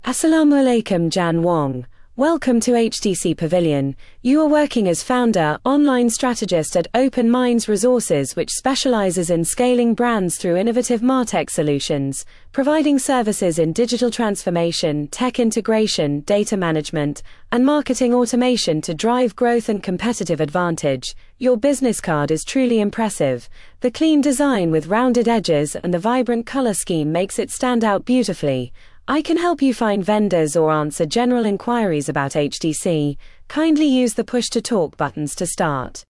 Assalamu alaikum, Jan Wong. Welcome to HTC Pavilion. You are working as founder, online strategist at Open Minds Resources, which specializes in scaling brands through innovative MarTech solutions, providing services in digital transformation, tech integration, data management, and marketing automation to drive growth and competitive advantage. Your business card is truly impressive. The clean design with rounded edges and the vibrant color scheme makes it stand out beautifully. I can help you find vendors or answer general inquiries about HTC. Kindly use the push to talk buttons to start.